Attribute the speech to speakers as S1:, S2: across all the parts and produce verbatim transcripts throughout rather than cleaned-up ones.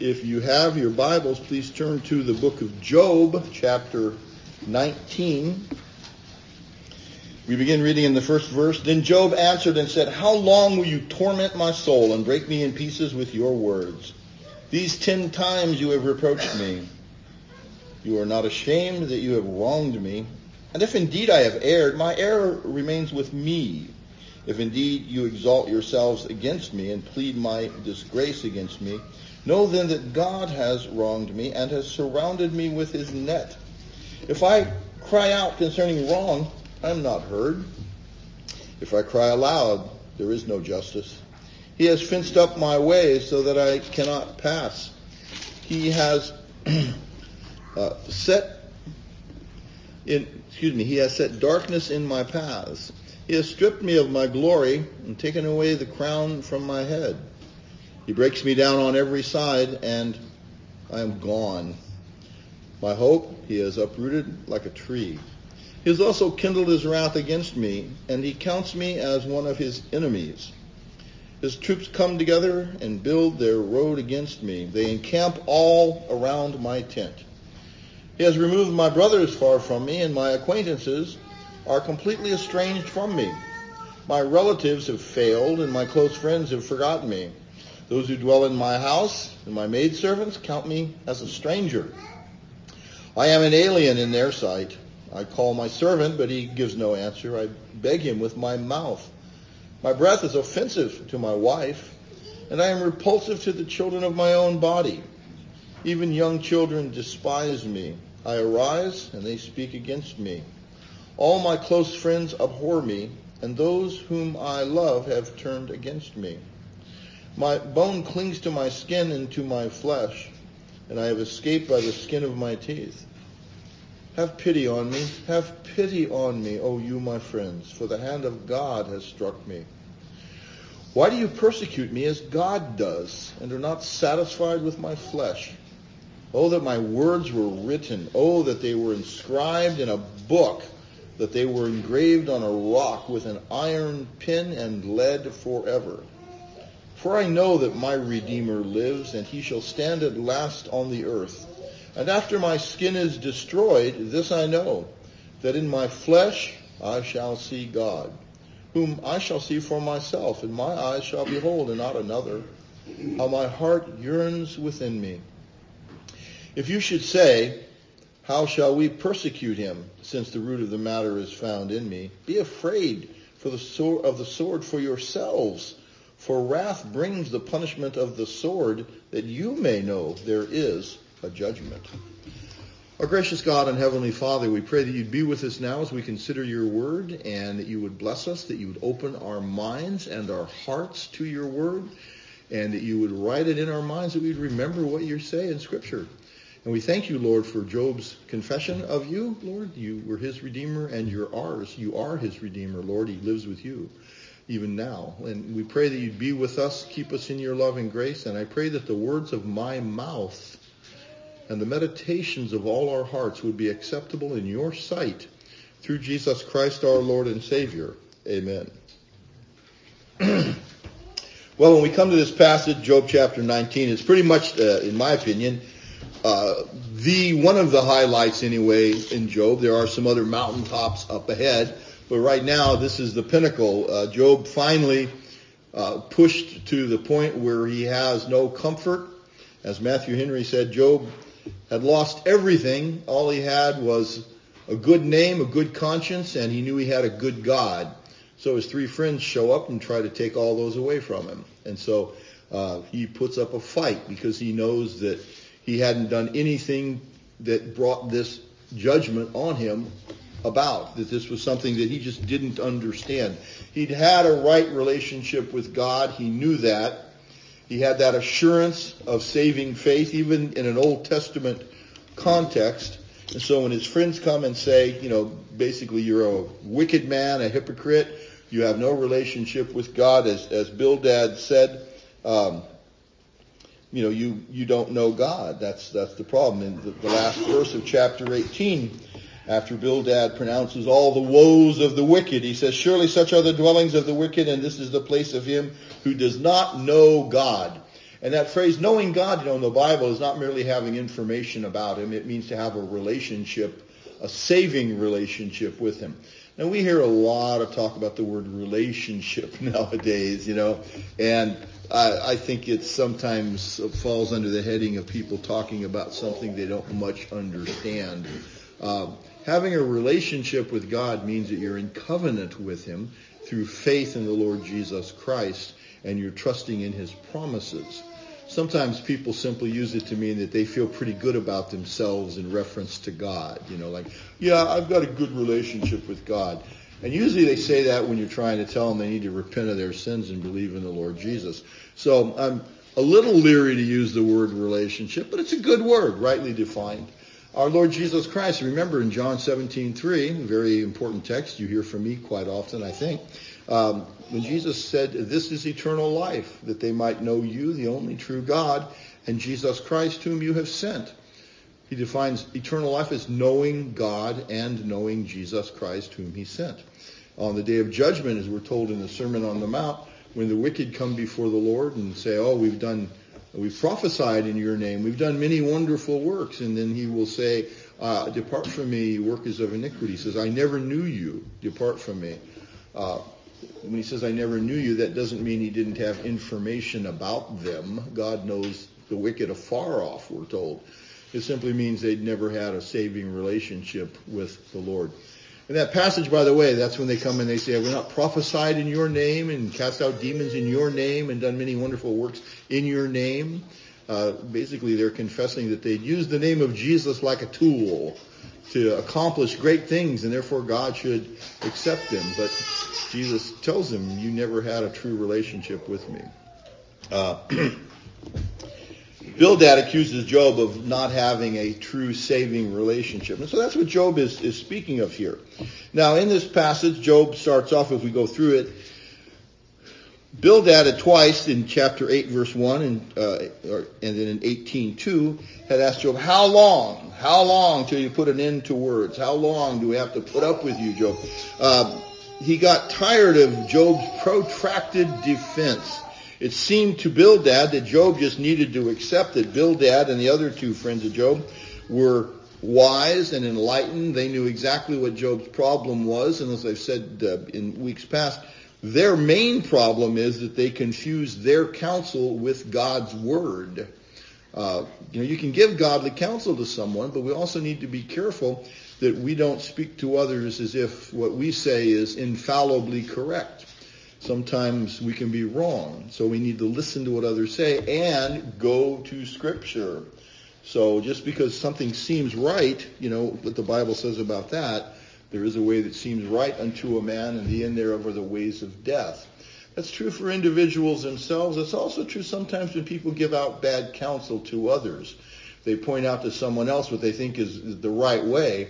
S1: If you have your Bibles, please turn to the book of Job, chapter nineteen. We begin reading in the first verse. Then Job answered and said, "How long will you torment my soul and break me in pieces with your words? These ten times you have reproached me. You are not ashamed that you have wronged me. And if indeed I have erred, my error remains with me. If indeed you exalt yourselves against me and plead my disgrace against me, know then that God has wronged me and has surrounded me with his net. If I cry out concerning wrong, I am not heard. If I cry aloud, there is no justice. He has fenced up my way so that I cannot pass. He has uh, set in, excuse me, he has set darkness in my paths. He has stripped me of my glory and taken away the crown from my head. He breaks me down on every side, and I am gone. My hope he has uprooted like a tree. He has also kindled his wrath against me, and he counts me as one of his enemies. His troops come together and build their road against me. They encamp all around my tent. He has removed my brothers far from me, and my acquaintances are completely estranged from me. My relatives have failed, and my close friends have forgotten me. Those who dwell in my house and my maidservants count me as a stranger. I am an alien in their sight. I call my servant, but he gives no answer. I beg him with my mouth. My breath is offensive to my wife, and I am repulsive to the children of my own body. Even young children despise me. I arise, and they speak against me. All my close friends abhor me, and those whom I love have turned against me. My bone clings to my skin and to my flesh, and I have escaped by the skin of my teeth. Have pity on me, have pity on me, O you my friends, for the hand of God has struck me. Why do you persecute me as God does, and are not satisfied with my flesh? Oh, that my words were written. Oh, that they were inscribed in a book, that they were engraved on a rock with an iron pin and lead forever. For I know that my Redeemer lives, and he shall stand at last on the earth. And after my skin is destroyed, this I know, that in my flesh I shall see God, whom I shall see for myself, and my eyes shall behold, and not another. How my heart yearns within me. If you should say, how shall we persecute him, since the root of the matter is found in me? Be afraid for the sword of the sword for yourselves. For wrath brings the punishment of the sword, that you may know there is a judgment. Our gracious God and Heavenly Father, we pray that you'd be with us now as we consider your word, and that you would bless us, that you would open our minds and our hearts to your word, and that you would write it in our minds, that we'd remember what you say in Scripture. And we thank you, Lord, for Job's confession of you, Lord. You were his Redeemer, and you're ours. You are his Redeemer, Lord. He lives with you even now. And we pray that you'd be with us, keep us in your love and grace. And I pray that the words of my mouth and the meditations of all our hearts would be acceptable in your sight, through Jesus Christ, our Lord and Savior. Amen. Well, when we come to this passage, Job chapter nineteen, it's pretty much, uh, in my opinion, uh, the one of the highlights anyway in Job. There are some other mountaintops up ahead, but right now this is the pinnacle. Uh, Job finally uh, pushed to the point where he has no comfort. As Matthew Henry said, Job had lost everything. All he had was a good name, a good conscience, and he knew he had a good God. So his three friends show up and try to take all those away from him. And so uh, he puts up a fight because he knows that he hadn't done anything that brought this judgment on him about, that this was something that he just didn't understand. He'd had a right relationship with God. He knew that. He had that assurance of saving faith, even in an Old Testament context. And so when his friends come and say, you know, basically you're a wicked man, a hypocrite, you have no relationship with God, as, as Bildad said, um, you know, you, you don't know God. That's that's the problem. In the, the last verse of chapter eighteen, after Bildad pronounces all the woes of the wicked, he says, surely such are the dwellings of the wicked, and this is the place of him who does not know God. And that phrase, knowing God, you know, in the Bible is not merely having information about him. It means to have a relationship, a saving relationship with him. Now, we hear a lot of talk about the word relationship nowadays, you know, and I, I think it sometimes falls under the heading of people talking about something they don't much understand. Um, having a relationship with God means that you're in covenant with him through faith in the Lord Jesus Christ, and you're trusting in his promises. Sometimes people simply use it to mean that they feel pretty good about themselves in reference to God. You know, like, yeah, I've got a good relationship with God. And usually they say that when you're trying to tell them they need to repent of their sins and believe in the Lord Jesus. So I'm a little leery to use the word relationship, but it's a good word, rightly defined. Our Lord Jesus Christ, remember in John seventeen three, a very important text you hear from me quite often, I think, um, when Jesus said, this is eternal life, that they might know you, the only true God, and Jesus Christ whom you have sent. He defines eternal life as knowing God and knowing Jesus Christ whom he sent. On the day of judgment, as we're told in the Sermon on the Mount, when the wicked come before the Lord and say, oh, we've done We've prophesied in your name. We've done many wonderful works. And then he will say, uh, depart from me, workers of iniquity. He says, I never knew you. Depart from me. Uh, when he says, I never knew you, that doesn't mean he didn't have information about them. God knows the wicked afar off, we're told. It simply means they'd never had a saving relationship with the Lord. In that passage, by the way, that's when they come and they say, we're not prophesied in your name and cast out demons in your name and done many wonderful works in your name. Uh, basically, they're confessing that they'd used the name of Jesus like a tool to accomplish great things, and therefore God should accept them. But Jesus tells them, you never had a true relationship with me. Uh, Bildad accuses Job of not having a true saving relationship. And so that's what Job is, is speaking of here. Now, in this passage, Job starts off, if we go through it, Bildad had twice in chapter eight, verse one, and, uh, or, and then in eighteen two, had asked Job, how long? How long till you put an end to words? How long do we have to put up with you, Job? Uh, he got tired of Job's protracted defense. It seemed to Bildad that Job just needed to accept that Bildad and the other two friends of Job were wise and enlightened. They knew exactly what Job's problem was. And as I've said uh, in weeks past, their main problem is that they confuse their counsel with God's word. Uh, you know, you can give godly counsel to someone, but we also need to be careful that we don't speak to others as if what we say is infallibly correct. Sometimes we can be wrong, so we need to listen to what others say and go to Scripture. So just because something seems right, you know, what the Bible says about that, there is a way that seems right unto a man, and the end thereof are the ways of death. That's true for individuals themselves. It's also true sometimes when people give out bad counsel to others. They point out to someone else what they think is the right way,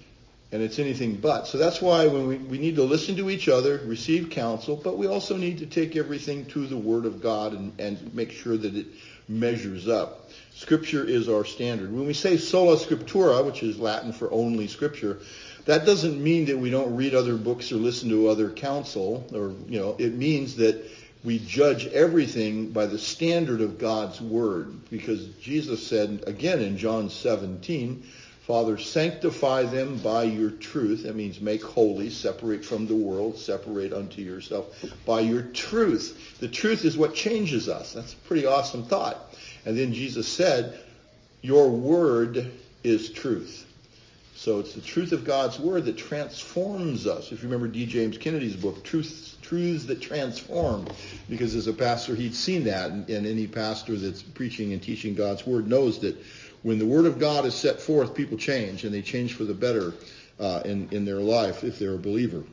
S1: and it's anything but. So that's why when we, we need to listen to each other, receive counsel, but we also need to take everything to the Word of God and, and make sure that it measures up. Scripture is our standard. When we say sola scriptura, which is Latin for only Scripture, that doesn't mean that we don't read other books or listen to other counsel, or, you know, it means that we judge everything by the standard of God's Word. Because Jesus said, again in John seventeen, Father, sanctify them by your truth. That means make holy, separate from the world, separate unto yourself by your truth. The truth is what changes us. That's a pretty awesome thought. And then Jesus said, your word is truth. So it's the truth of God's word that transforms us. If you remember D. James Kennedy's book, Truths, Truths That Transform, because as a pastor he'd seen that, and, and any pastor that's preaching and teaching God's word knows that when the Word of God is set forth, people change, and they change for the better uh, in, in their life if they're a believer.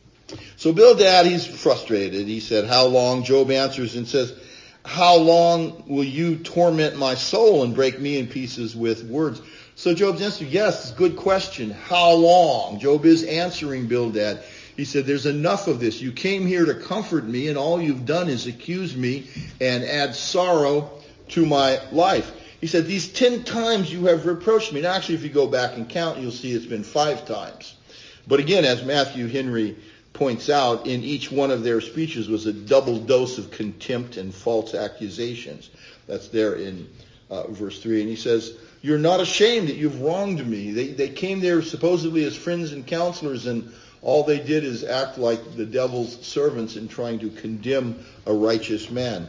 S1: So Bildad, he's frustrated. He said, how long? Job answers and says, how long will you torment my soul and break me in pieces with words? So Job's answer, yes, good question. How long? Job is answering Bildad. He said, there's enough of this. You came here to comfort me, and all you've done is accuse me and add sorrow to my life. He said, these ten times you have reproached me. Now, actually, if you go back and count, you'll see it's been five times. But again, as Matthew Henry points out, in each one of their speeches was a double dose of contempt and false accusations. That's there in uh, verse three. And he says, you're not ashamed that you've wronged me. They, they came there supposedly as friends and counselors, and all they did is act like the devil's servants in trying to condemn a righteous man.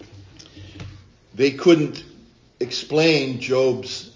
S1: They couldn't explain Job's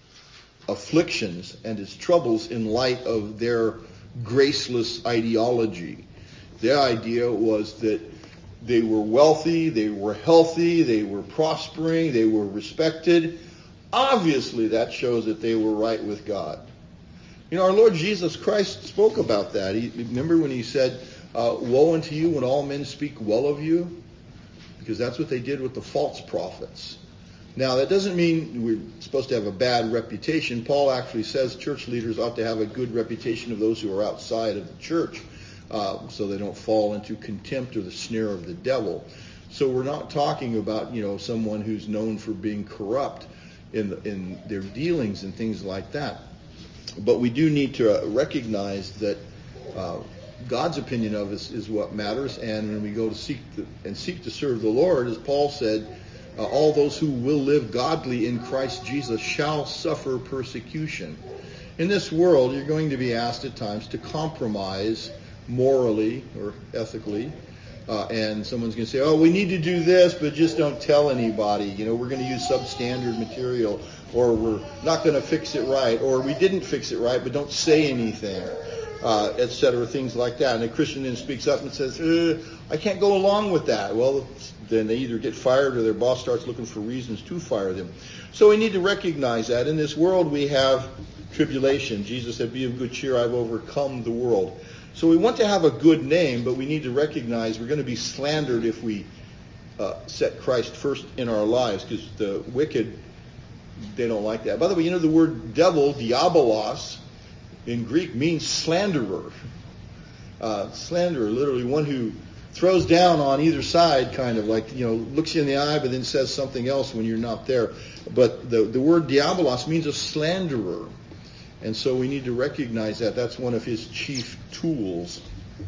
S1: afflictions and his troubles in light of their graceless ideology. Their idea was that they were wealthy, they were healthy, they were prospering, they were respected. Obviously, that shows that they were right with God. You know, our Lord Jesus Christ spoke about that. He, remember when he said, uh, woe unto you when all men speak well of you? Because that's what they did with the false prophets. Now, that doesn't mean we're supposed to have a bad reputation. Paul actually says church leaders ought to have a good reputation of those who are outside of the church, uh, so they don't fall into contempt or the snare of the devil. So we're not talking about, you know, someone who's known for being corrupt in the, in their dealings and things like that. But we do need to recognize that uh, God's opinion of us is what matters. And when we go to seek the, and seek to serve the Lord, as Paul said, uh, all those who will live godly in Christ Jesus shall suffer persecution. In this world, you're going to be asked at times to compromise morally or ethically. Uh, and someone's going to say, oh, we need to do this, but just don't tell anybody. You know, we're going to use substandard material, or we're not going to fix it right, or we didn't fix it right, but don't say anything, uh, et cetera, things like that. And a Christian then speaks up and says, uh, I can't go along with that. Well, then they either get fired or their boss starts looking for reasons to fire them. So we need to recognize that. In this world, we have tribulation. Jesus said, be of good cheer, I've overcome the world. So we want to have a good name, but we need to recognize we're going to be slandered if we uh, set Christ first in our lives, because the wicked, they don't like that. By the way, you know the word devil, diabolos, in Greek means slanderer. Uh, slanderer, literally one who throws down on either side, kind of like, you know, looks you in the eye but then says something else when you're not there. But the, the word diabolos means a slanderer. And so we need to recognize that. That's one of his chief tools.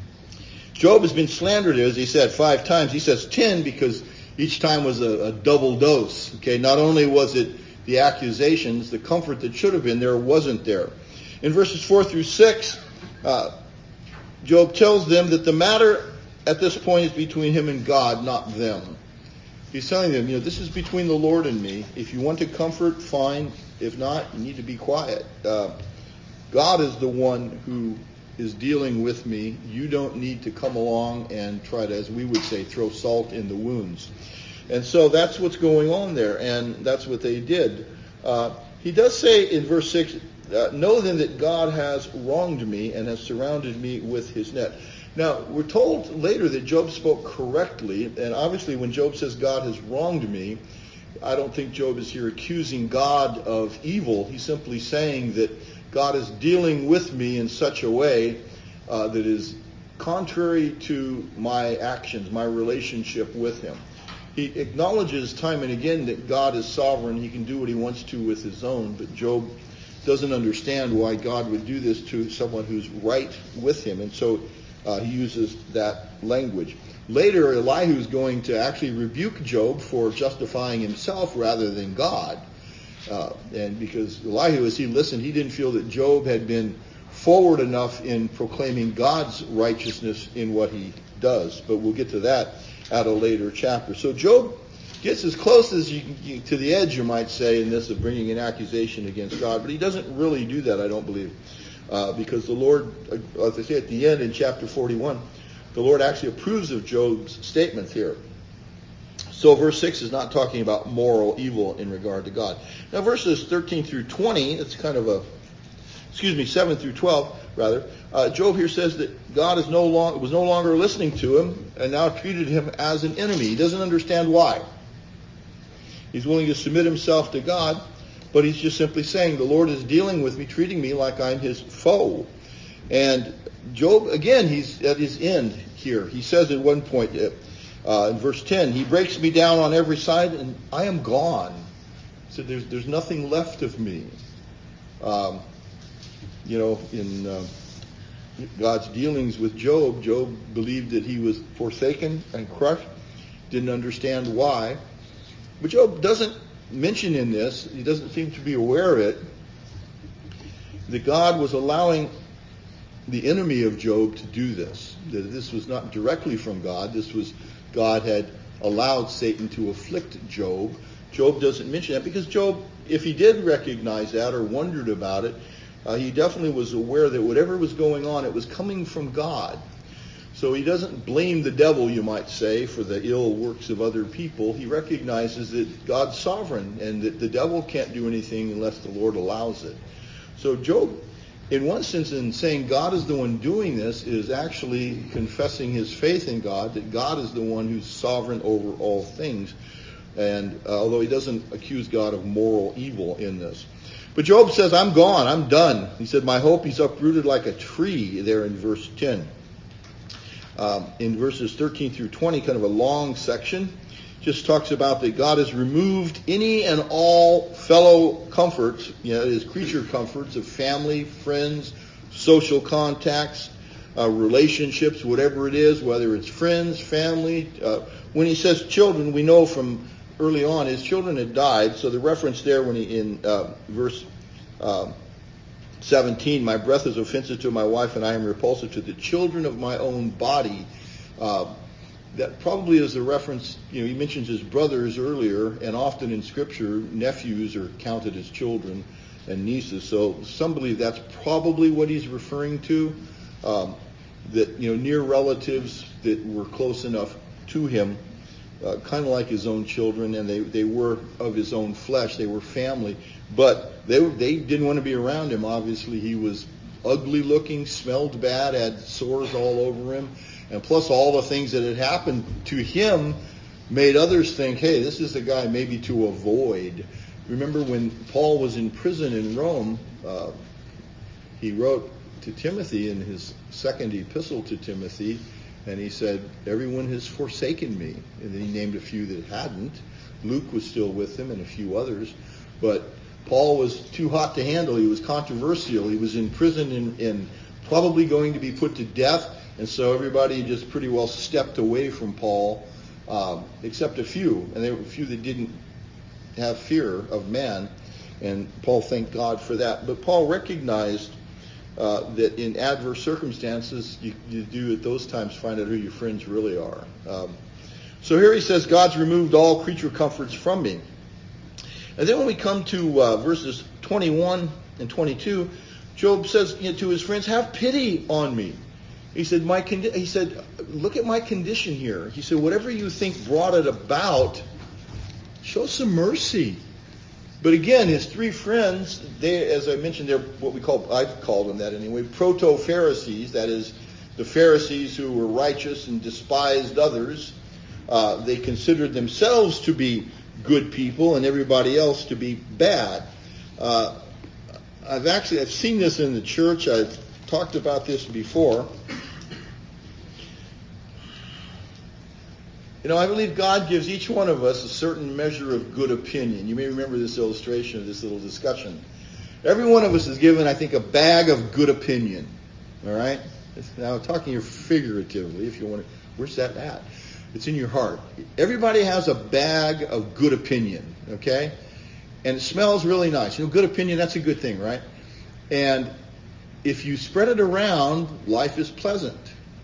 S1: Job has been slandered, as he said, five times. He says ten because each time was a, a double dose. Okay, not only was it the accusations, the comfort that should have been there wasn't there. In verses four through six, uh, Job tells them that the matter at this point is between him and God, not them. He's telling them, you know, this is between the Lord and me. If you want to comfort, fine. If not, you need to be quiet. Uh, God is the one who is dealing with me. You don't need to come along and try to, as we would say, throw salt in the wounds. And so that's what's going on there, and that's what they did. Uh, he does say in verse six, uh, know then that God has wronged me and has surrounded me with his net. Now, we're told later that Job spoke correctly, and obviously when Job says God has wronged me, I don't think Job is here accusing God of evil. He's simply saying that God is dealing with me in such a way uh, that is contrary to my actions, my relationship with him. He acknowledges time and again that God is sovereign. He can do what he wants to with his own, but Job doesn't understand why God would do this to someone who's right with him. And so uh, he uses that language. Later, Elihu is going to actually rebuke Job for justifying himself rather than God. Uh, and because Elihu, as he listened, he didn't feel that Job had been forward enough in proclaiming God's righteousness in what he does. But we'll get to that at a later chapter. So Job gets as close as you can, to the edge, you might say, in this of bringing an accusation against God. But he doesn't really do that, I don't believe. Uh, because the Lord, as I say at the end in chapter forty-one, the Lord actually approves of Job's statements here. So verse six is not talking about moral evil in regard to God. Now verses thirteen through twenty, it's kind of a, excuse me, seven through twelve, rather. Uh, Job here says that God is no long, was no longer listening to him and now treated him as an enemy. He doesn't understand why. He's willing to submit himself to God, but he's just simply saying, the Lord is dealing with me, treating me like I'm his foe. And Job, again, he's at his end here. He says at one point, uh, in verse ten, he breaks me down on every side and I am gone. So there's there's nothing left of me. Um, you know, in uh, God's dealings with Job, Job believed that he was forsaken and crushed, didn't understand why. But Job doesn't mention in this, he doesn't seem to be aware of it, that God was allowing the enemy of Job to do this. That this was not directly from God. This was God had allowed Satan to afflict Job. Job doesn't mention that because Job, if he did recognize that or wondered about it, uh, he definitely was aware that whatever was going on, it was coming from God. So he doesn't blame the devil, you might say, for the ill works of other people. He recognizes that God's sovereign and that the devil can't do anything unless the Lord allows it. So Job, in one sense, in saying God is the one doing this, is actually confessing his faith in God, that God is the one who's sovereign over all things. And uh, although he doesn't accuse God of moral evil in this. But Job says, I'm gone, I'm done. He said, my hope, he's uprooted like a tree, there in verse ten. Um, in verses thirteen through twenty, kind of a long section, just talks about that God has removed any and all fellow comforts, you know, his creature comforts of family, friends, social contacts, uh, relationships, whatever it is, whether it's friends, family. Uh, when he says children, we know from early on his children had died. So the reference there when he in uh, verse uh, seventeen, my breath is offensive to my wife and I am repulsive to the children of my own body. Uh, that probably is a reference, you know, he mentions his brothers earlier, and often in Scripture, nephews are counted as children and nieces. So some believe that's probably what he's referring to, um, that, you know, near relatives that were close enough to him, uh, kind of like his own children, and they, they were of his own flesh, they were family. But they they didn't want to be around him. Obviously, he was ugly looking, smelled bad, had sores all over him. And plus all the things that had happened to him made others think, hey, this is a guy maybe to avoid. Remember when Paul was in prison in Rome, uh, he wrote to Timothy in his second epistle to Timothy, and he said, everyone has forsaken me. And then he named a few that hadn't. Luke was still with him and a few others. But Paul was too hot to handle. He was controversial. He was in prison and, and probably going to be put to death. And so everybody just pretty well stepped away from Paul, um, except a few. And there were a few that didn't have fear of man. And Paul thanked God for that. But Paul recognized uh, that in adverse circumstances, you, you do at those times find out who your friends really are. Um, so here he says, God's removed all creature comforts from me. And then when we come to uh, verses twenty-one and twenty-two, Job says, you know, to his friends, have pity on me. He said, my condi- he said, look at my condition here. He said, whatever you think brought it about, show some mercy. But again, his three friends, they, as I mentioned, they're what we call, I've called them that anyway, proto-Pharisees. That is, the Pharisees who were righteous and despised others. Uh, they considered themselves to be good people and everybody else to be bad. Uh, I've actually, I've seen this in the church. I've talked about this before. You know, I believe God gives each one of us a certain measure of good opinion. You may remember this illustration of this little discussion. Every one of us is given, I think, a bag of good opinion. All right? Now, I'm talking here figuratively, if you want to. Where's that at? It's in your heart. Everybody has a bag of good opinion, okay? And it smells really nice. You know, good opinion, that's a good thing, right? And if you spread it around, life is pleasant.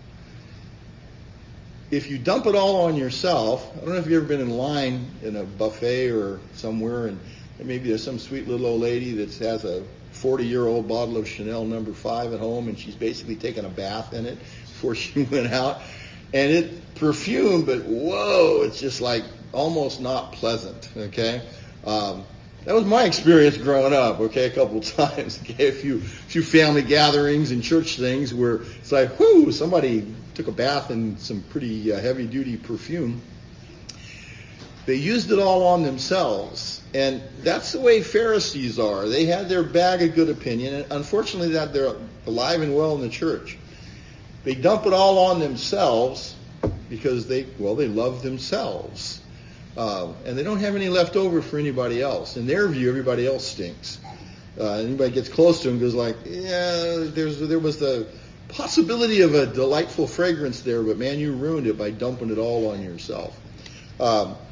S1: If you dump it all on yourself, I don't know if you've ever been in line in a buffet or somewhere, and maybe there's some sweet little old lady that has a forty-year-old bottle of Chanel number five at home, and she's basically taken a bath in it before she went out. And it perfumed, but whoa, it's just like almost not pleasant, okay? Um, that was my experience growing up, okay, a couple of times, okay? A few, few family gatherings and church things where it's like, whoo, somebody took a bath in some pretty uh, heavy-duty perfume. They used it all on themselves. And that's the way Pharisees are. They had their bag of good opinion, and unfortunately that they're alive and well in the church. They dump it all on themselves because they, well, they love themselves. Uh, and they don't have any left over for anybody else. In their view, everybody else stinks. Uh, anybody gets close to them goes like, yeah, there's there was the possibility of a delightful fragrance there, but man, you ruined it by dumping it all on yourself. Um,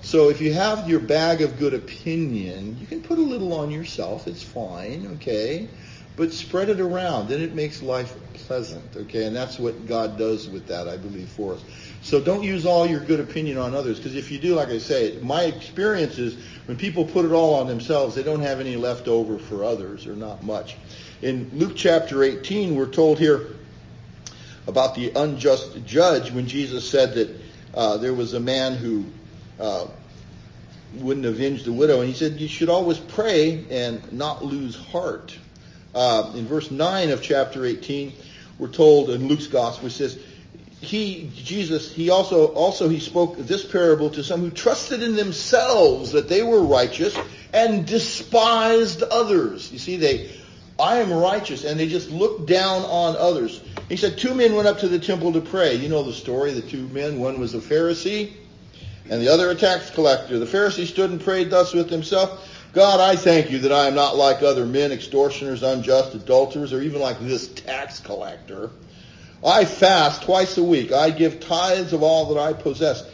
S1: So if you have your bag of good opinion, you can put a little on yourself. It's fine, okay? But spread it around. Then it makes life pleasant, okay? And that's what God does with that, I believe, for us. So don't use all your good opinion on others, because if you do, like I say, my experience is when people put it all on themselves, they don't have any left over for others, or not much. In Luke chapter eighteen, we're told here about the unjust judge when Jesus said that uh, there was a man who uh, wouldn't avenge the widow. And he said, you should always pray and not lose heart. Uh, in verse nine of chapter eighteen, we're told in Luke's gospel, it says, He, Jesus, he also, also he spoke this parable to some who trusted in themselves that they were righteous and despised others. You see, they, I am righteous, and they just looked down on others. He said, two men went up to the temple to pray. You know the story, the two men. One was a Pharisee, and the other a tax collector. The Pharisee stood and prayed thus with himself, God, I thank you that I am not like other men, extortioners, unjust, adulterers, or even like this tax collector. I fast twice a week. I give tithes of all that I possess.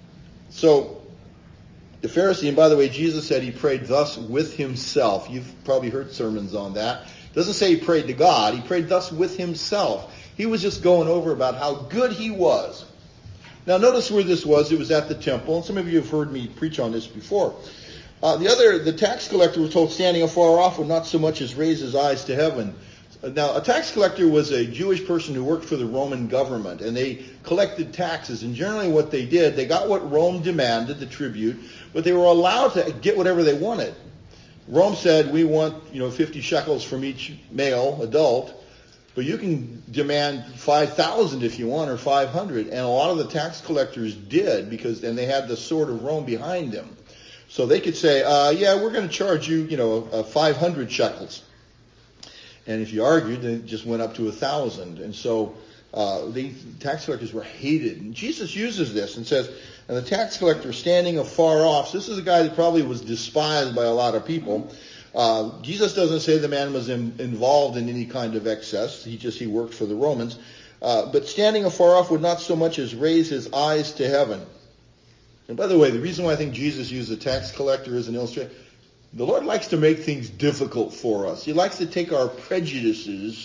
S1: So the Pharisee, and by the way, Jesus said he prayed thus with himself. You've probably heard sermons on that. It doesn't say he prayed to God. He prayed thus with himself. He was just going over about how good he was. Now notice where this was. It was at the temple. And some of you have heard me preach on this before. Uh, the other, the tax collector was told standing afar off would not so much as raise his eyes to heaven. Now, a tax collector was a Jewish person who worked for the Roman government, and they collected taxes. And generally what they did, they got what Rome demanded, the tribute, but they were allowed to get whatever they wanted. Rome said, we want, you know, fifty shekels from each male adult, but you can demand five thousand if you want, or five hundred. And a lot of the tax collectors did, because, and they had the sword of Rome behind them. So they could say, uh, yeah, we're going to charge you, you know, uh, five hundred shekels. And if you argued, then it just went up to a thousand. And so uh, the tax collectors were hated. And Jesus uses this and says, and the tax collector standing afar off. So this is a guy that probably was despised by a lot of people. Uh, Jesus doesn't say the man was in, involved in any kind of excess. He just, he worked for the Romans. Uh, but standing afar off would not so much as raise his eyes to heaven. And by the way, the reason why I think Jesus used the tax collector as an illustration, the Lord likes to make things difficult for us. He likes to take our prejudices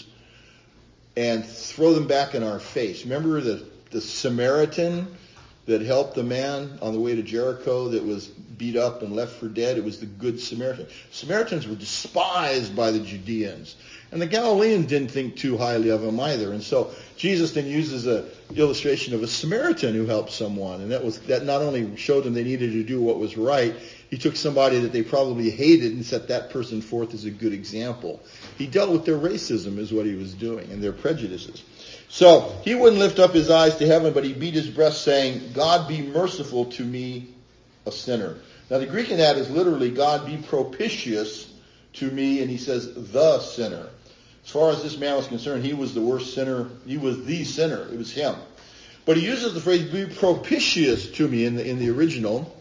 S1: and throw them back in our face. Remember the, the Samaritan that helped the man on the way to Jericho that was beat up and left for dead? It was the Good Samaritan. Samaritans were despised by the Judeans. And the Galileans didn't think too highly of him either. And so Jesus then uses an illustration of a Samaritan who helped someone. And that was that not only showed them they needed to do what was right, he took somebody that they probably hated and set that person forth as a good example. He dealt with their racism is what he was doing, and their prejudices. So he wouldn't lift up his eyes to heaven, but he beat his breast saying, God be merciful to me, a sinner. Now the Greek in that is literally, God be propitious to me, and he says, the sinner. As far as this man was concerned, he was the worst sinner. He was the sinner. It was him. But he uses the phrase, be propitious to me in the, in the original.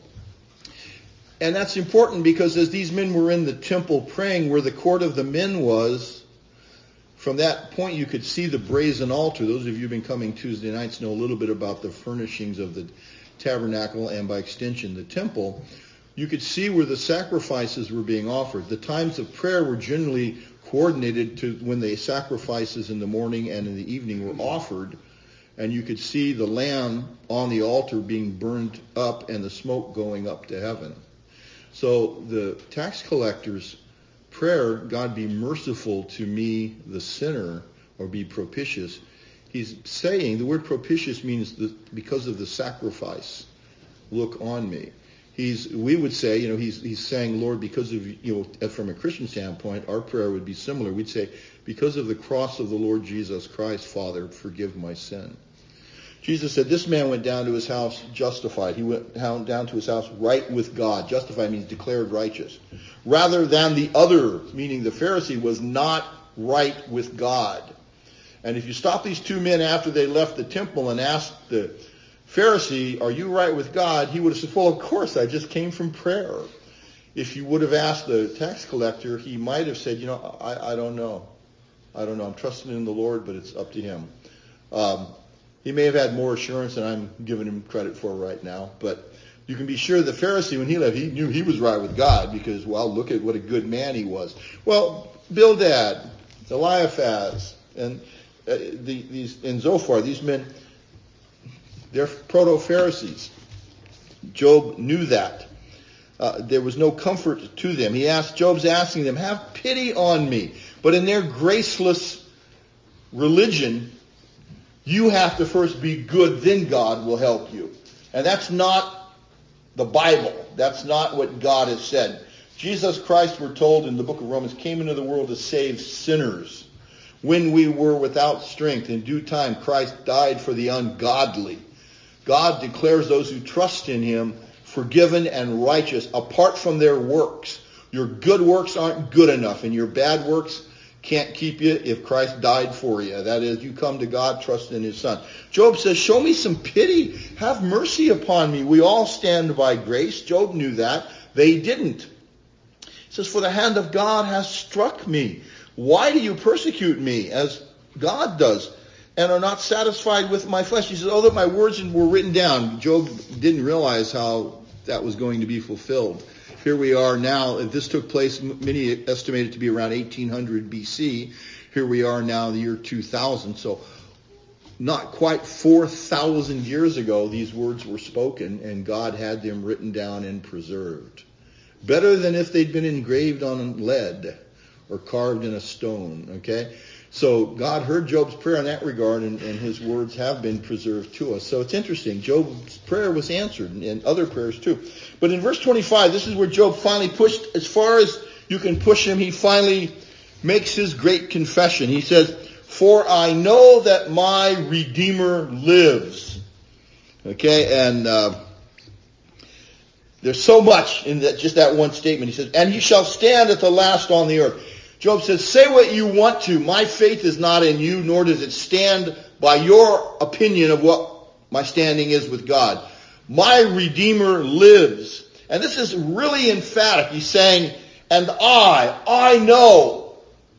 S1: And that's important because as these men were in the temple praying where the court of the men was, from that point you could see the brazen altar. Those of you who've been coming Tuesday nights know a little bit about the furnishings of the tabernacle and by extension the temple. You could see where the sacrifices were being offered. The times of prayer were generally coordinated to when the sacrifices in the morning and in the evening were offered. And you could see the lamb on the altar being burned up and the smoke going up to heaven. So the tax collector's prayer, God be merciful to me, the sinner, or be propitious. He's saying, the word propitious means the, because of the sacrifice, look on me. He's, we would say, you know, he's he's saying, Lord, because of, you know, from a Christian standpoint, our prayer would be similar. We'd say, because of the cross of the Lord Jesus Christ, Father, forgive my sin. Jesus said, this man went down to his house justified. He went down to his house right with God. Justified means declared righteous. Rather than the other, meaning the Pharisee, was not right with God. And if you stop these two men after they left the temple and asked the Pharisee, are you right with God? He would have said, well, of course, I just came from prayer. If you would have asked the tax collector, he might have said, you know, I, I don't know. I don't know. I'm trusting in the Lord, but it's up to him. Um, he may have had more assurance than I'm giving him credit for right now. But you can be sure the Pharisee, when he left, he knew he was right with God because, well, look at what a good man he was. Well, Bildad, Eliphaz, and uh, the, these and Zophar, these men, they're proto-Pharisees. Job knew that. Uh, there was no comfort to them. He asked, Job's asking them, have pity on me. But in their graceless religion, you have to first be good, then God will help you. And that's not the Bible. That's not what God has said. Jesus Christ, we're told in the book of Romans, came into the world to save sinners. When we were without strength, in due time, Christ died for the ungodly. God declares those who trust in him forgiven and righteous apart from their works. Your good works aren't good enough, and your bad works can't keep you if Christ died for you. That is, you come to God, trust in his Son. Job says, show me some pity. Have mercy upon me. We all stand by grace. Job knew that. They didn't. He says, for the hand of God has struck me. Why do you persecute me as God does and are not satisfied with my flesh? He says, oh, that my words were written down. Job didn't realize how that was going to be fulfilled. Here we are now. This took place, many estimate it to be around eighteen hundred B C. Here we are now in the year two thousand. So not quite four thousand years ago, these words were spoken, and God had them written down and preserved. Better than if they'd been engraved on lead or carved in a stone, okay? So God heard Job's prayer in that regard, and, and his words have been preserved to us. So it's interesting. Job's prayer was answered, and, and other prayers too. But in verse twenty-five, this is where Job finally pushed, as far as you can push him, he finally makes his great confession. He says, for I know that my Redeemer lives. Okay, and uh, there's so much in that, just that one statement. He says, and he shall stand at the last on the earth. Job says, say what you want to. My faith is not in you, nor does it stand by your opinion of what my standing is with God. My Redeemer lives. And this is really emphatic. He's saying, and I, I know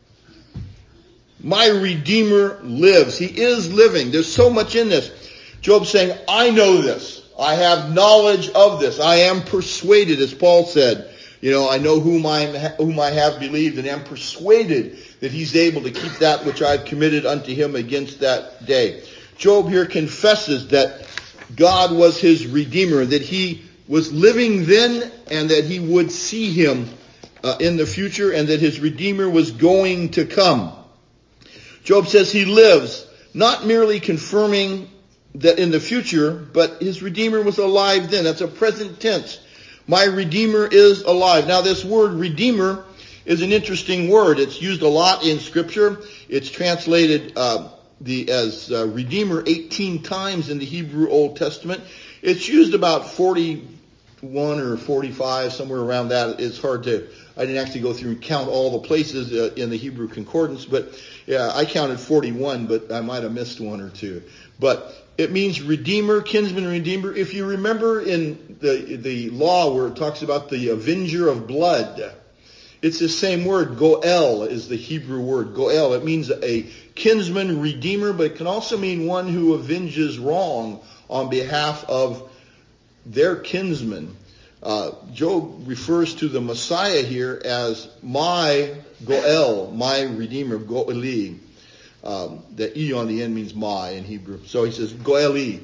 S1: my Redeemer lives. He is living. There's so much in this. Job's saying, I know this. I have knowledge of this. I am persuaded, as Paul said. You know, I know whom I whom I have believed, and am persuaded that he's able to keep that which I've committed unto him against that day. Job here confesses that God was his Redeemer, that he was living then, and that he would see him uh, in the future, and that his Redeemer was going to come. Job says he lives, not merely confirming that in the future, but his Redeemer was alive then. That's a present tense. My Redeemer is alive. Now this word Redeemer is an interesting word. It's used a lot in Scripture. It's translated uh, the as uh, Redeemer eighteen times in the Hebrew Old Testament. It's used about forty-one or forty-five, somewhere around that. It's hard to, I didn't actually go through and count all the places uh, in the Hebrew Concordance, but yeah, I counted forty-one, but I might have missed one or two. But it means Redeemer, kinsman, Redeemer. If you remember in the the law where it talks about the avenger of blood, it's the same word. Goel is the Hebrew word. Goel. It means a kinsman, Redeemer, but it can also mean one who avenges wrong on behalf of their kinsman. Uh, Job refers to the Messiah here as my Goel, my Redeemer, Goeli. Um, the E on the end means my in Hebrew. So he says, Goeli,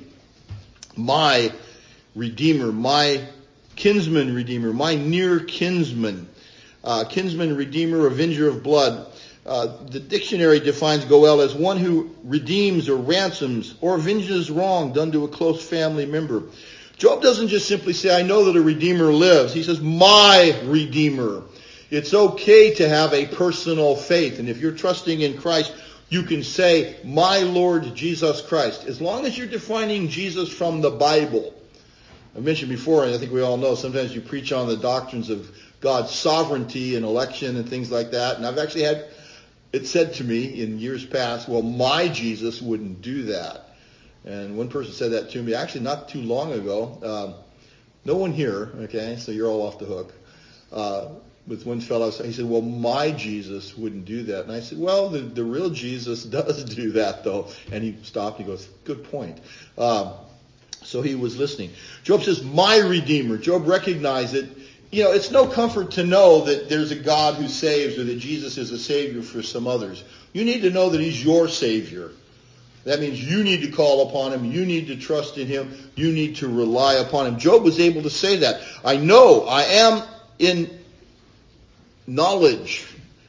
S1: my Redeemer, my kinsman Redeemer, my near kinsman. Uh, kinsman, Redeemer, Avenger of blood. Uh, the dictionary defines Goel as one who redeems or ransoms or avenges wrong done to a close family member. Job doesn't just simply say, I know that a Redeemer lives. He says, my Redeemer. It's okay to have a personal faith. And if you're trusting in Christ, you can say, my Lord Jesus Christ. As long as you're defining Jesus from the Bible. I mentioned before, and I think we all know, sometimes you preach on the doctrines of God's sovereignty and election and things like that. And I've actually had it said to me in years past, well, my Jesus wouldn't do that. And one person said that to me, actually not too long ago. Um, no one here, okay, so you're all off the hook. Uh, with one fellow, he said, well, my Jesus wouldn't do that. And I said, well, the, the real Jesus does do that, though. And he stopped. He goes, good point. Um, So he was listening. Job says, my Redeemer. Job recognized it. You know, it's no comfort to know that there's a God who saves or that Jesus is a Savior for some others. You need to know that He's your Savior. That means you need to call upon Him. You need to trust in Him. You need to rely upon Him. Job was able to say that. I know, I am in knowledge.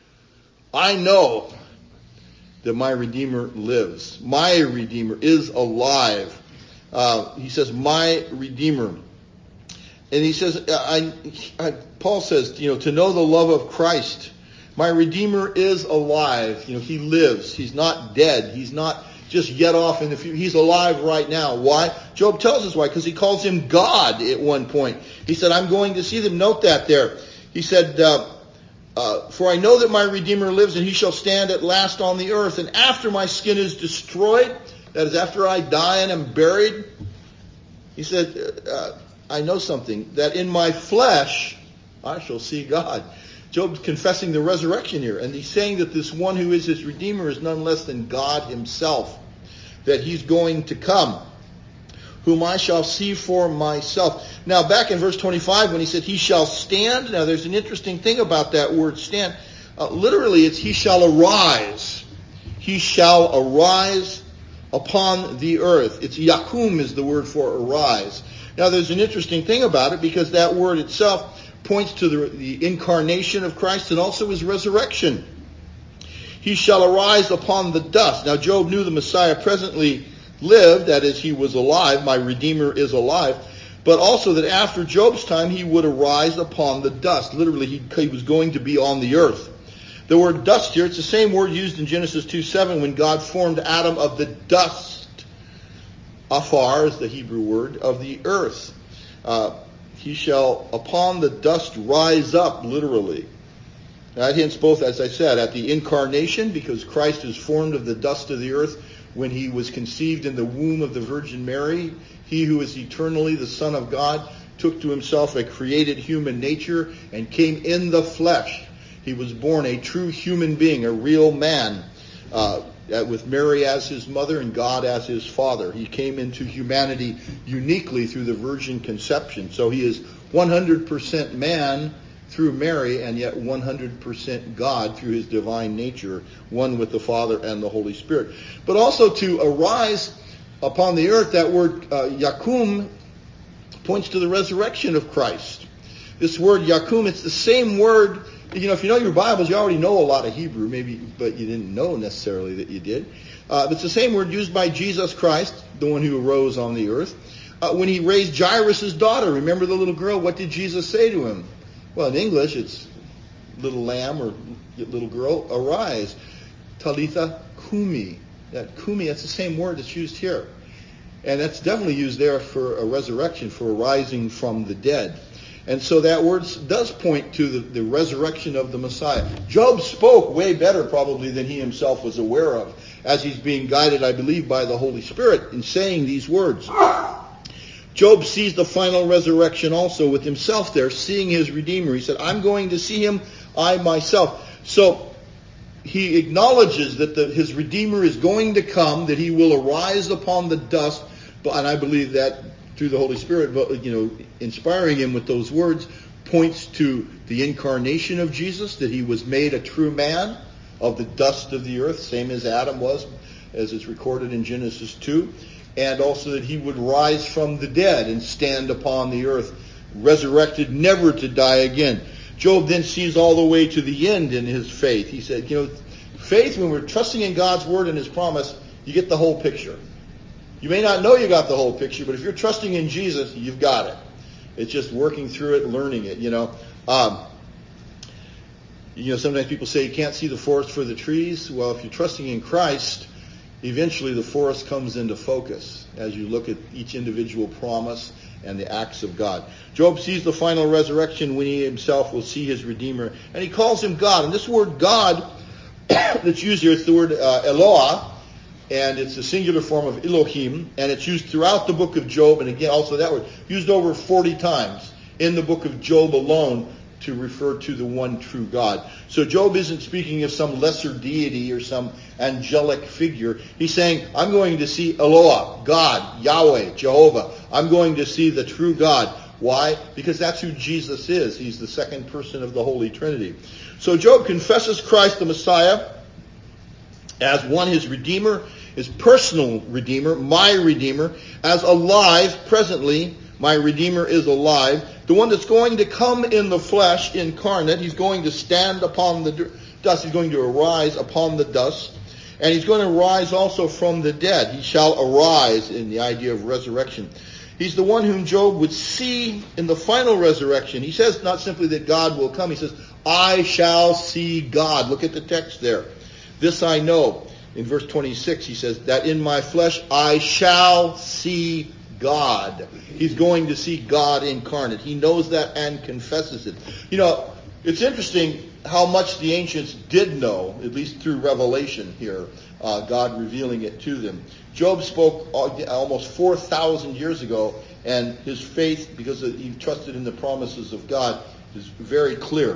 S1: I know that my Redeemer lives. My Redeemer is alive. Uh, he says, my Redeemer. And he says, I, I, Paul says, you know, to know the love of Christ. My Redeemer is alive. You know, He lives. He's not dead. He's not just yet off in the future. He's alive right now. Why? Job tells us why. Because he calls Him God at one point. He said, I'm going to see them. Note that there. He said, uh, uh, for I know that my Redeemer lives, and He shall stand at last on the earth. And after my skin is destroyed, that is, after I die and am buried, he said, uh, I know something, that in my flesh I shall see God. Job's confessing the resurrection here, and he's saying that this one who is his Redeemer is none less than God Himself, that He's going to come, whom I shall see for myself. Now, back in verse twenty-five, when he said, He shall stand, now there's an interesting thing about that word stand. Uh, literally, it's He shall arise. He shall arise upon the earth. It's yakum is the word for arise. Now, there's an interesting thing about it, because that word itself points to the, the incarnation of Christ and also His resurrection. He shall arise upon the dust. Now, Job knew the Messiah presently lived, that is, He was alive, my Redeemer is alive, but also that after Job's time He would arise upon the dust. Literally, he, he was going to be on the earth. The word dust here, it's the same word used in Genesis two seven when God formed Adam of the dust. Afar is the Hebrew word of the earth. Uh, he shall upon the dust rise up, literally. That hints both, as I said, at the incarnation, because Christ is formed of the dust of the earth when He was conceived in the womb of the Virgin Mary. He who is eternally the Son of God took to Himself a created human nature and came in the flesh. He was born a true human being, a real man, uh, with Mary as His mother and God as His father. He came into humanity uniquely through the virgin conception. So He is one hundred percent man through Mary, and yet one hundred percent God through His divine nature, one with the Father and the Holy Spirit. But also to arise upon the earth, that word uh, yakum points to the resurrection of Christ. This word yakum, it's the same word. You know, if you know your Bibles, you already know a lot of Hebrew, maybe, but you didn't know necessarily that you did. Uh, it's the same word used by Jesus Christ, the one who arose on the earth. Uh, when He raised Jairus' daughter, remember the little girl? What did Jesus say to him? Well, in English, it's little lamb or little girl, arise. Talitha kumi. That kumi, that's the same word that's used here. And that's definitely used there for a resurrection, for a rising from the dead. And so that word does point to the, the resurrection of the Messiah. Job spoke way better probably than he himself was aware of, as he's being guided, I believe, by the Holy Spirit in saying these words. Job sees the final resurrection also with himself there, seeing his Redeemer. He said, I'm going to see Him, I myself. So he acknowledges that the, his Redeemer is going to come, that He will arise upon the dust, but, and I believe that through the Holy Spirit, but, you know, inspiring him with those words, points to the incarnation of Jesus, that He was made a true man of the dust of the earth, same as Adam was, as is recorded in Genesis two, and also that He would rise from the dead and stand upon the earth, resurrected, never to die again. Job then sees all the way to the end in his faith. He said, you know, faith, when we're trusting in God's word and His promise, you get the whole picture. You may not know you got the whole picture, but if you're trusting in Jesus, you've got it. It's just working through it, learning it, you know. Um, you know, sometimes people say you can't see the forest for the trees. Well, if you're trusting in Christ, eventually the forest comes into focus as you look at each individual promise and the acts of God. Job sees the final resurrection when he himself will see his Redeemer. And he calls Him God. And this word God that's used here, it's the word uh, Eloah. And it's a singular form of Elohim, and it's used throughout the book of Job, and again, also that word, used over forty times in the book of Job alone to refer to the one true God. So Job isn't speaking of some lesser deity or some angelic figure. He's saying, I'm going to see Eloah, God, Yahweh, Jehovah. I'm going to see the true God. Why? Because that's who Jesus is. He's the second person of the Holy Trinity. So Job confesses Christ the Messiah as one, his Redeemer, his personal Redeemer, my Redeemer, as alive presently. My Redeemer is alive. The one that's going to come in the flesh, incarnate. He's going to stand upon the dust. He's going to arise upon the dust. And he's going to rise also from the dead. He shall arise, in the idea of resurrection. He's the one whom Job would see in the final resurrection. He says not simply that God will come. He says, I shall see God. Look at the text there. This I know. In verse twenty-six, he says, that in my flesh I shall see God. He's going to see God incarnate. He knows that and confesses it. You know, it's interesting how much the ancients did know, at least through revelation here, uh, God revealing it to them. Job spoke almost four thousand years ago, and his faith, because he trusted in the promises of God, is very clear.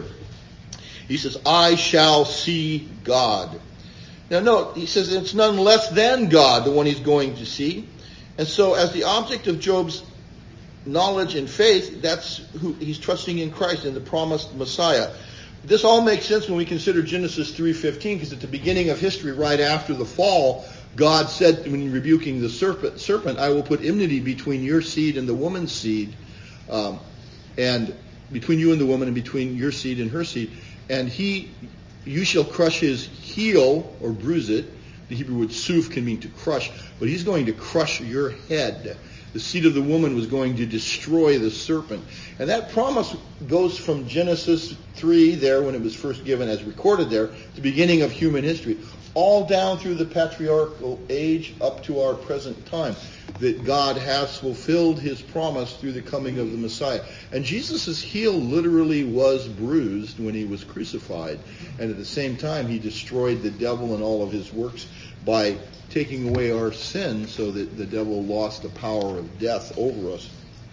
S1: He says, I shall see God. Now note, he says it's none less than God, the one he's going to see. And so as the object of Job's knowledge and faith, that's who he's trusting in Christ, in the promised Messiah. This all makes sense when we consider Genesis three fifteen, because at the beginning of history, right after the fall, God said, when rebuking the serpent, serpent, I will put enmity between your seed and the woman's seed, um, and between you and the woman, and between your seed and her seed. And he, you shall crush his heel, or bruise it. The Hebrew word suf can mean to crush, but he's going to crush your head. The seed of the woman was going to destroy the serpent. And that promise goes from Genesis three there, when it was first given as recorded there, the beginning of human history, all down through the patriarchal age up to our present time, that God has fulfilled his promise through the coming of the Messiah. And Jesus' heel literally was bruised when he was crucified. And at the same time, he destroyed the devil and all of his works by taking away our sin, so that the devil lost the power of death over us.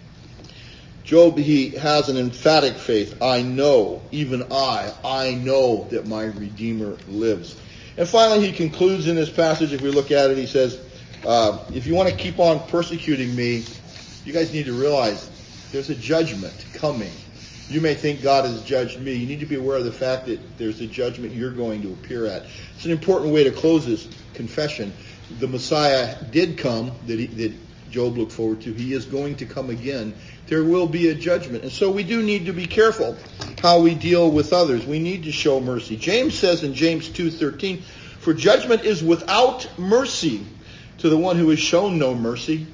S1: Job, he has an emphatic faith. I know, even I, I know that my Redeemer lives. And finally, he concludes in this passage, if we look at it, he says, uh, if you want to keep on persecuting me, you guys need to realize there's a judgment coming. You may think God has judged me. You need to be aware of the fact that there's a judgment you're going to appear at. It's an important way to close this confession. The Messiah did come, that, he, that Job looked forward to. He is going to come again. There will be a judgment. And so we do need to be careful how we deal with others. We need to show mercy. James says in James two thirteen, for judgment is without mercy to the one who has shown no mercy.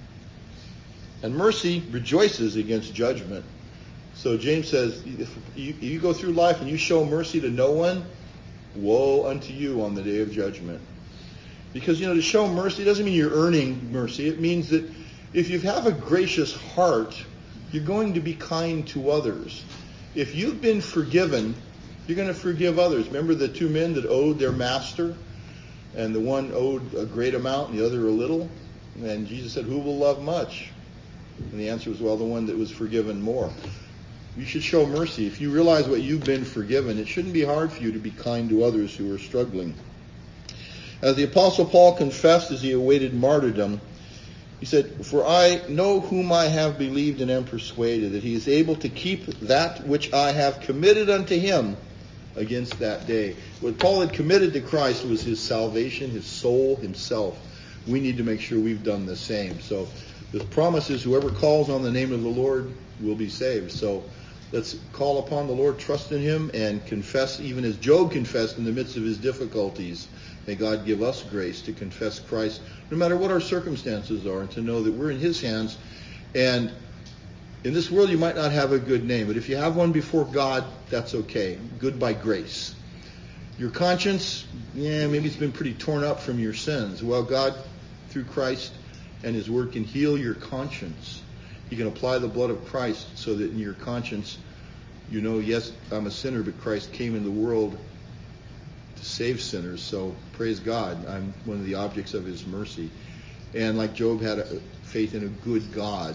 S1: And mercy rejoices against judgment. So James says, if you, you go through life and you show mercy to no one, woe unto you on the day of judgment. Because, you know, to show mercy doesn't mean you're earning mercy. It means that if you have a gracious heart, you're going to be kind to others. If you've been forgiven, you're going to forgive others. Remember the two men that owed their master? And the one owed a great amount and the other a little? And Jesus said, who will love much? And the answer was, well, the one that was forgiven more. You should show mercy. If you realize what you've been forgiven, it shouldn't be hard for you to be kind to others who are struggling. As the Apostle Paul confessed as he awaited martyrdom, he said, for I know whom I have believed and am persuaded that he is able to keep that which I have committed unto him against that day. What Paul had committed to Christ was his salvation, his soul, himself. We need to make sure we've done the same. So the promise is whoever calls on the name of the Lord will be saved. So let's call upon the Lord, trust in him, and confess, even as Job confessed in the midst of his difficulties. May God give us grace to confess Christ no matter what our circumstances are, and to know that we're in his hands. And in this world you might not have a good name, but if you have one before God, that's okay. Good by grace. Your conscience, yeah, maybe it's been pretty torn up from your sins. Well, God, through Christ and his word, can heal your conscience. He can apply the blood of Christ so that in your conscience you know, yes, I'm a sinner, but Christ came in the world to save sinners. So praise God, I'm one of the objects of his mercy. And like Job had a faith in a good God,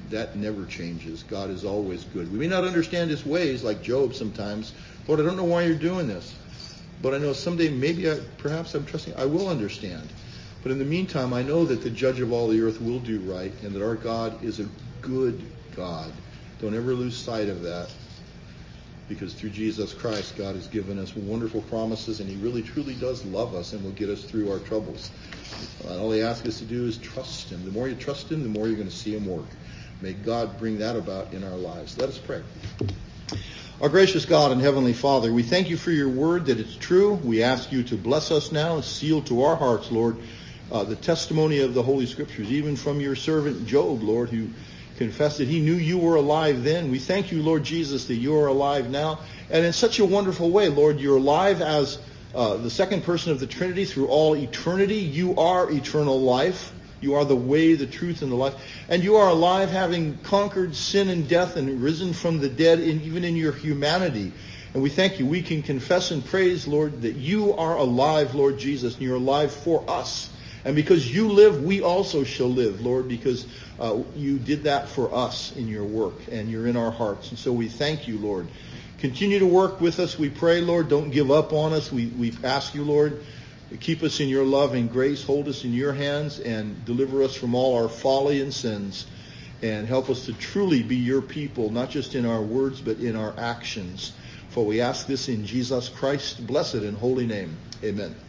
S1: that never changes. God is always good. We may not understand his ways like Job sometimes. Lord, I don't know why you're doing this. But I know someday maybe I, perhaps I'm trusting, I will understand. But in the meantime, I know that the judge of all the earth will do right and that our God is a good God. Don't ever lose sight of that. Because through Jesus Christ, God has given us wonderful promises, and he really truly does love us and will get us through our troubles. Uh, all he asks us to do is trust him. The more you trust him, the more you're going to see him work. May God bring that about in our lives. Let us pray. Our gracious God and Heavenly Father, we thank you for your word, that it's true. We ask you to bless us now and seal to our hearts, Lord, uh, the testimony of the Holy Scriptures, even from your servant Job, Lord, who confessed that he knew you were alive then. We thank you, Lord Jesus, that you are alive now. And in such a wonderful way, Lord, you're alive as uh, the second person of the Trinity through all eternity. You are eternal life. You are the way, the truth, and the life. And you are alive, having conquered sin and death and risen from the dead, in, even in your humanity. And we thank you. We can confess and praise, Lord, that you are alive, Lord Jesus, and you're alive for us. And because you live, we also shall live, Lord, because uh, you did that for us in your work, and you're in our hearts. And so we thank you, Lord. Continue to work with us, we pray, Lord. Don't give up on us. We, we ask you, Lord, to keep us in your love and grace. Hold us in your hands and deliver us from all our folly and sins. And help us to truly be your people, not just in our words, but in our actions. For we ask this in Jesus Christ's blessed and holy name. Amen.